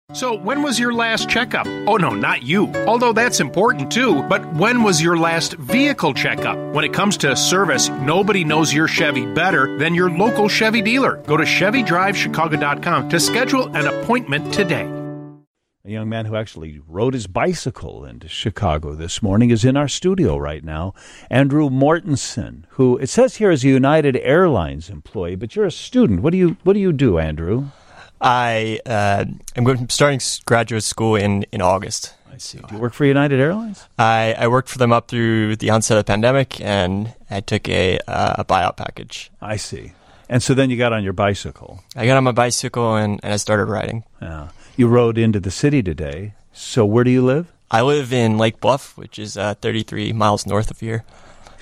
So, when was your last checkup? Oh, no, not you. Although that's important too, but when was your last vehicle checkup? When it comes to service, nobody knows your Chevy better than your local Chevy dealer. Go to ChevyDriveChicago.com to schedule an appointment today. A young man who actually rode his bicycle into Chicago this morning is in our studio right now. Andrew Mortensen, who it says here is a United Airlines employee, but you're a student. What do you do, Andrew? I'm starting graduate school in August. I see. Do you work for United Airlines? I worked for them up through the onset of the pandemic, and I took a buyout package. I see. And so then you got on your bicycle. I got on my bicycle, and I started riding. Yeah. You rode into the city today. So where do you live? I live in Lake Bluff, which is 33 miles north of here.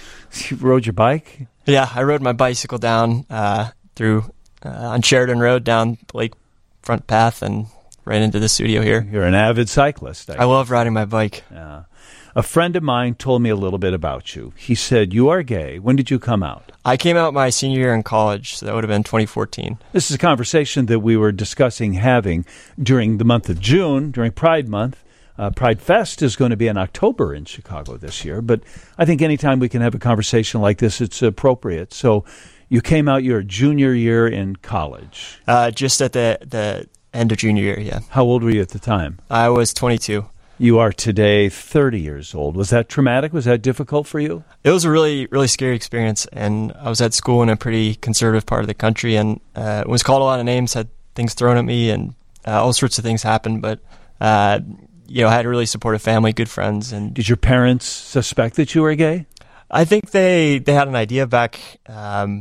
You rode your bike? Yeah, I rode my bicycle down through on Sheridan Road down the lake front path and right into the studio here. You're an avid cyclist. I love riding my bike. Yeah. A friend of mine told me a little bit about you. He said, you are gay. When did you come out? I came out my senior year in college, so that would have been 2014. This is a conversation that we were discussing having during the month of June, during Pride Month. Pride Fest is going to be in October in Chicago this year, but I think anytime we can have a conversation like this, it's appropriate. So you came out your junior year in college. Just at the end of junior year, yeah. How old were you at the time? I was 22. You are today 30 years old. Was that traumatic? Was that difficult for you? It was a really, really scary experience, and I was at school in a pretty conservative part of the country, and was called a lot of names, had things thrown at me, and all sorts of things happened, but I had a really supportive family, good friends. And did your parents suspect that you were gay? I think they had an idea back when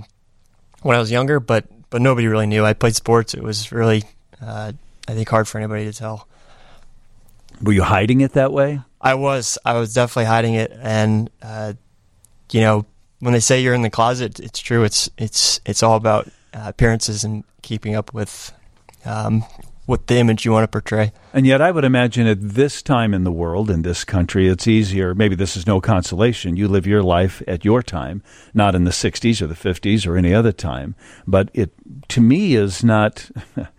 I was younger, but nobody really knew. I played sports. It was really, I think, hard for anybody to tell. Were you hiding it that way? I was definitely hiding it, and when they say you're in the closet, it's true. It's all about appearances and keeping up with what the image you want to portray. And yet I would imagine at this time in the world, in this country, it's easier. Maybe this is no consolation. You live your life at your time, not in the 60s or the 50s or any other time. But it, to me, is not,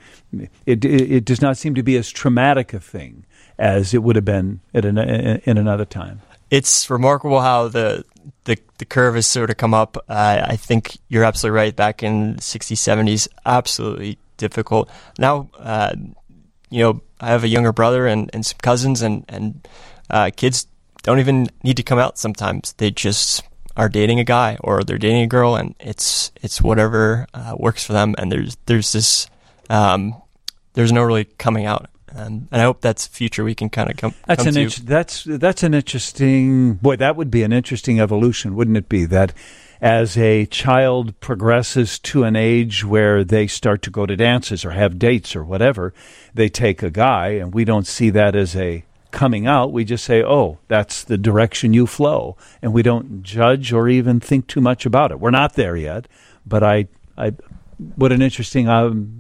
it does not seem to be as traumatic a thing as it would have been in another time. It's remarkable how the curve has sort of come up. I think you're absolutely right. Back in the 60s, 70s, absolutely difficult. Now, I have a younger brother and some cousins, and kids don't even need to come out sometimes. They just are dating a guy or they're dating a girl, and it's whatever works for them. And there's this there's no really coming out. And I hope that's future we can kind of come to. That's an interesting, boy, that would be an interesting evolution, wouldn't it be? That as a child progresses to an age where they start to go to dances or have dates or whatever, they take a guy, and we don't see that as a coming out. We just say, oh, that's the direction you flow, and we don't judge or even think too much about it. We're not there yet, but I what an interesting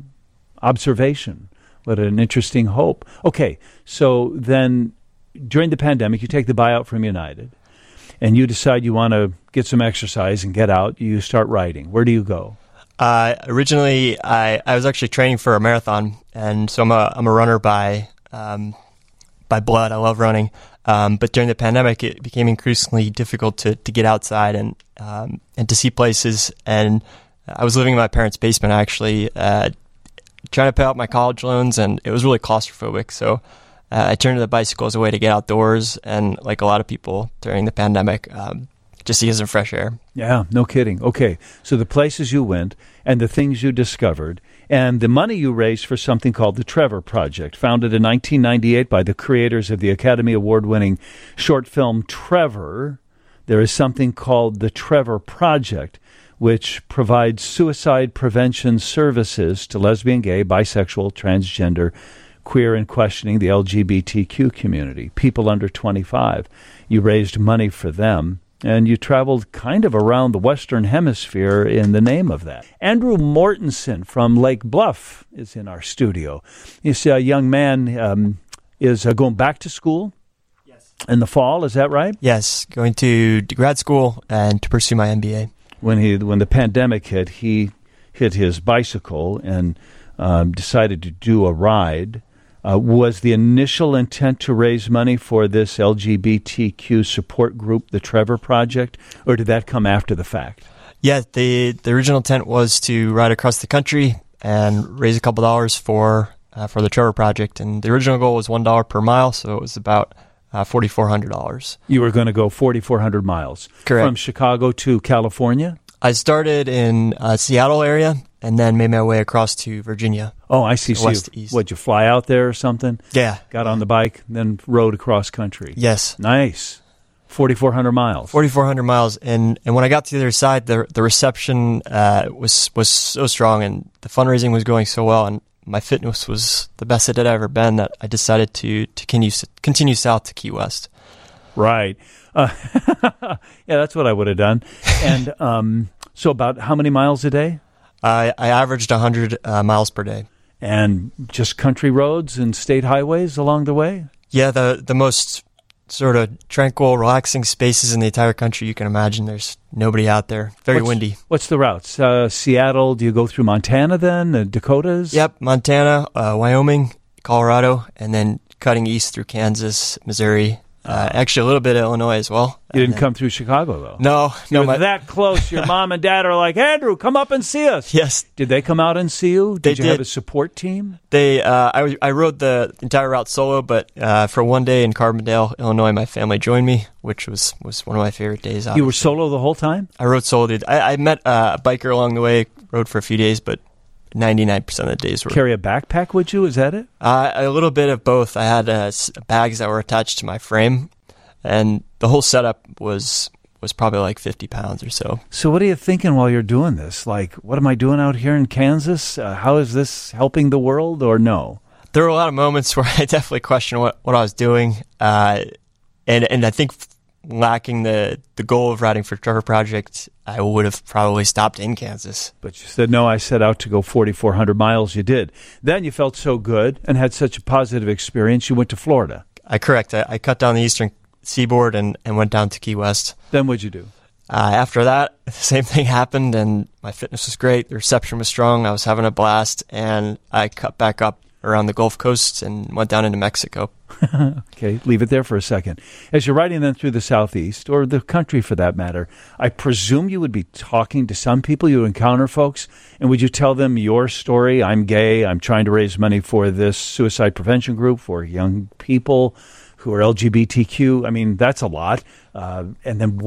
observation. What an interesting hope. Okay, so then during the pandemic, you take the buyout from United, and you decide you want to get some exercise and get out. You start riding. Where do you go? Originally, I was actually training for a marathon, and so I'm a runner by blood. I love running, but during the pandemic, it became increasingly difficult to get outside and to see places. And I was living in my parents' basement, actually, trying to pay off my college loans, and it was really claustrophobic. So I turned to the bicycle as a way to get outdoors, and like a lot of people during the pandemic, just to get some fresh air. Yeah, no kidding. Okay, so the places you went and the things you discovered and the money you raised for something called the Trevor Project, founded in 1998 by the creators of the Academy Award-winning short film Trevor. There is something called the Trevor Project, which provides suicide prevention services to lesbian, gay, bisexual, transgender, queer, and questioning the LGBTQ community, people under 25. You raised money for them, and you traveled kind of around the Western Hemisphere in the name of that. Andrew Mortensen from Lake Bluff is in our studio. He's a young man, is going back to school in the fall, is that right? Yes, going to grad school and to pursue my MBA. When the pandemic hit, he hit his bicycle and decided to do a ride. Was the initial intent to raise money for this LGBTQ support group, the Trevor Project, or did that come after the fact? Yeah, the original intent was to ride across the country and raise a couple dollars for the Trevor Project, and the original goal was $1 per mile, so it was about $4,400. You were going to go 4,400 miles. Correct. From Chicago to California? I started in Seattle area and then made my way across to Virginia. Oh, I see. So West to east. What'd you fly out there or something? Yeah. Got on the bike, then rode across country. Yes. Nice. 4,400 miles. 4,400 miles. And when I got to the other side, the reception was so strong and the fundraising was going so well and my fitness was the best it had ever been that I decided to continue south to Key West. Right. Yeah, that's what I would have done. And so about how many miles a day? I averaged 100 miles per day. And just country roads and state highways along the way? Yeah, the most sort of tranquil, relaxing spaces in the entire country you can imagine. There's nobody out there. Very windy. What's the routes? Seattle, do you go through Montana then? The Dakotas? Yep, Montana, Wyoming, Colorado, and then cutting east through Kansas, Missouri. Actually, a little bit of Illinois as well. You didn't come through Chicago, though? No. You're that close. Your mom and dad are like, Andrew, come up and see us. Yes. Did they come out and see you? They did you have a support team? I rode the entire route solo, but for one day in Carbondale, Illinois, my family joined me, which was one of my favorite days. Obviously. You were solo the whole time? I rode solo, dude. I met a biker along the way, rode for a few days, but 99% of the days were... Carry a backpack with you? Is that it? A little bit of both. I had bags that were attached to my frame, and the whole setup was probably like 50 pounds or so. So what are you thinking while you're doing this? Like, what am I doing out here in Kansas? How is this helping the world or no? There were a lot of moments where I definitely questioned what I was doing, and I think lacking the goal of riding for Trevor Project, I would have probably stopped in Kansas. But you said, no, I set out to go 4,400 miles. You did. Then you felt so good and had such a positive experience, you went to Florida. Correct. I cut down the eastern seaboard and went down to Key West. Then what'd you do? After that, the same thing happened, and my fitness was great. The reception was strong. I was having a blast, and I cut back up around the Gulf Coast and went down into Mexico. Okay, leave it there for a second. As you're riding then through the Southeast, or the country for that matter, I presume you would be talking to some people. You would encounter folks, and would you tell them your story? I'm gay. I'm trying to raise money for this suicide prevention group for young people who are LGBTQ. I mean, that's a lot. And then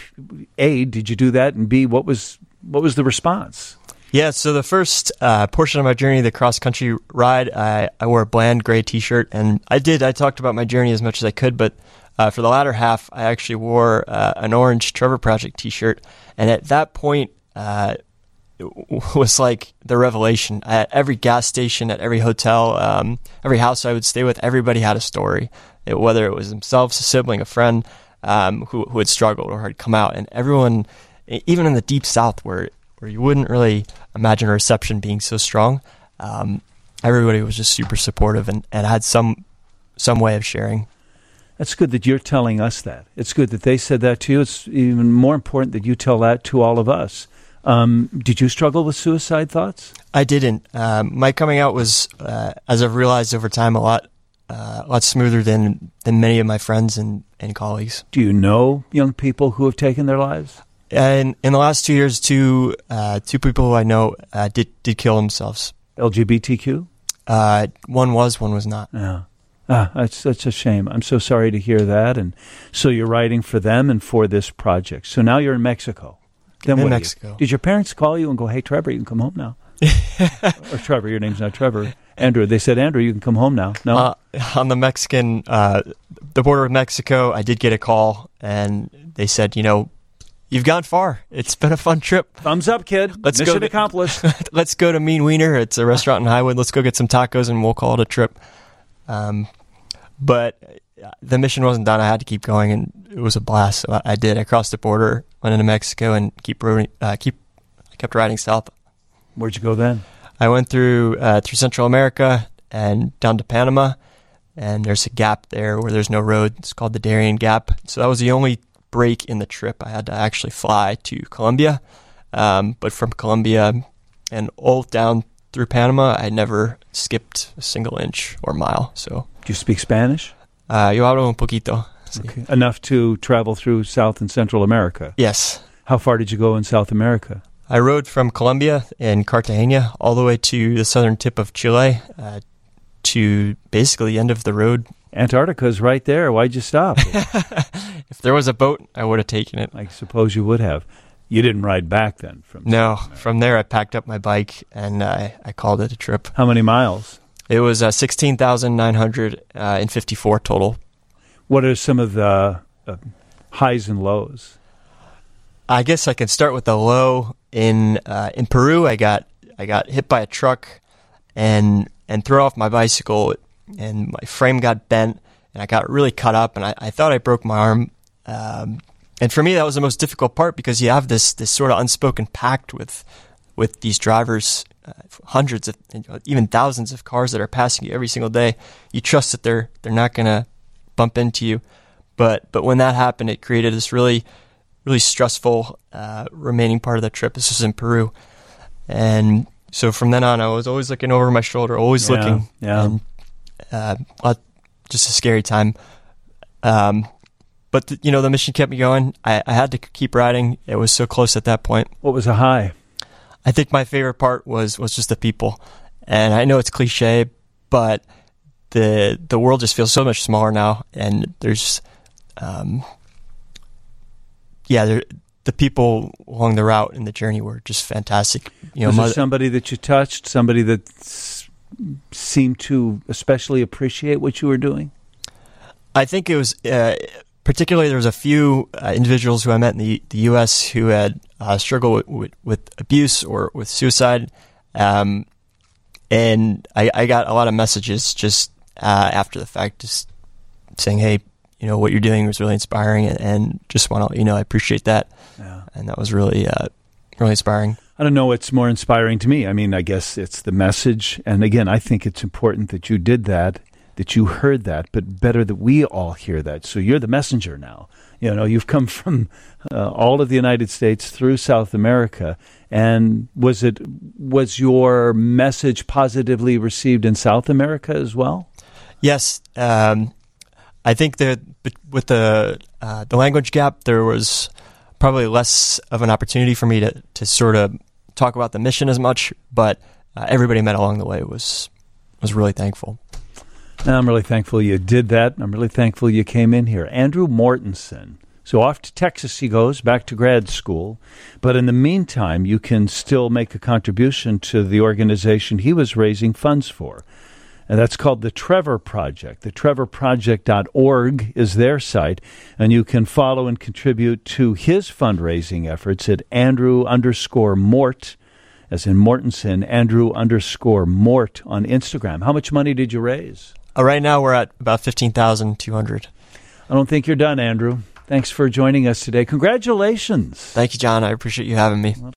A, did you do that? And B, what was the response? Yeah, so the first portion of my journey, the cross-country ride, I wore a bland gray T-shirt, and I talked about my journey as much as I could, but for the latter half, I actually wore an orange Trevor Project T-shirt, and at that point, it was like the revelation. At every gas station, at every hotel, every house I would stay with, everybody had a story, whether it was themselves, a sibling, a friend who had struggled or had come out, and everyone, even in the deep South where you wouldn't really imagine a reception being so strong, everybody was just super supportive and had some way of sharing. That's good that you're telling us that. It's good that they said that to you. It's even more important that you tell that to all of us. Did you struggle with suicide thoughts? I didn't. My coming out was, as I've realized over time, a lot smoother than many of my friends and colleagues. Do you know young people who have taken their lives? And in the last 2 years, two people who I know did kill themselves. LGBTQ? One was not. Yeah. That's a shame. I'm so sorry to hear that. And so you're writing for them and for this project. So now you're in Mexico. Then in Mexico. Did your parents call you and go, hey, Trevor, you can come home now? Or Trevor, your name's not Trevor. Andrew, they said, Andrew, you can come home now. No? On the Mexican, the border of Mexico, I did get a call, and they said, you've gone far. It's been a fun trip. Thumbs up, kid. Mission accomplished. Let's go to Mean Wiener. It's a restaurant in Highwood. Let's go get some tacos, and we'll call it a trip. But the mission wasn't done. I had to keep going, and it was a blast. So I did. I crossed the border, went into Mexico, and I kept riding south. Where'd you go then? I went through Central America and down to Panama, and there's a gap there where there's no road. It's called the Darien Gap. So that was the only break in the trip. I had to actually fly to Colombia, but from Colombia and all down through Panama, I never skipped a single inch or mile. So, Do you speak Spanish? Yo hablo un poquito. Sí. Okay. Enough to travel through South and Central America? Yes. How far did you go in South America? I rode from Colombia and Cartagena all the way to the southern tip of Chile, to basically the end of the road. Antarctica's right there. Why'd you stop? If there was a boat, I would have taken it. I suppose you would have. You didn't ride back then? No. From there, I packed up my bike, and I called it a trip. How many miles? It was 16,954 total. What are some of the highs and lows? I guess I can start with the low. In Peru, I got hit by a truck and threw off my bicycle, and my frame got bent, and I got really cut up, and I thought I broke my arm. And for me, that was the most difficult part, because you have this sort of unspoken pact with these drivers, hundreds of, even thousands of cars that are passing you every single day. You trust that they're not going to bump into you, but when that happened, it created this really stressful remaining part of the trip. This was in Peru, and so from then on, I was always looking over my shoulder, always looking. Yeah. And just a scary time. But the mission kept me going. I had to keep riding. It was so close at that point. What was a high? I think my favorite part was just the people. And I know it's cliche, but the world just feels so much smaller now. And there's, the people along the route and the journey were just fantastic. Was there somebody that you touched, somebody that seemed to especially appreciate what you were doing? I think it was, particularly there was a few individuals who I met in the U.S. who had struggled with abuse or with suicide. And I got a lot of messages just after the fact, just saying, hey, what you're doing was really inspiring, and just want to, I appreciate that. Yeah. And that was really, really inspiring. I don't know what's more inspiring to me. I mean, I guess it's the message. And again, I think it's important that you did that you heard that, but better that we all hear that. So you're the messenger now. You've come from all of the United States through South America. And was your message positively received in South America as well? Yes. I think that with the language gap, there was probably less of an opportunity for me to sort of talk about the mission as much, but everybody I met along the way was really thankful. I'm really thankful you did that. I'm really thankful you came in here. Andrew Mortensen. So off to Texas he goes, back to grad school. But in the meantime, you can still make a contribution to the organization he was raising funds for. And that's called the Trevor Project. The TrevorProject.org is their site, and you can follow and contribute to his fundraising efforts at Andrew_Mort, as in Mortensen, Andrew_Mort on Instagram. How much money did you raise? Right now we're at about $15,200. I don't think you're done, Andrew. Thanks for joining us today. Congratulations. Thank you, John. I appreciate you having me.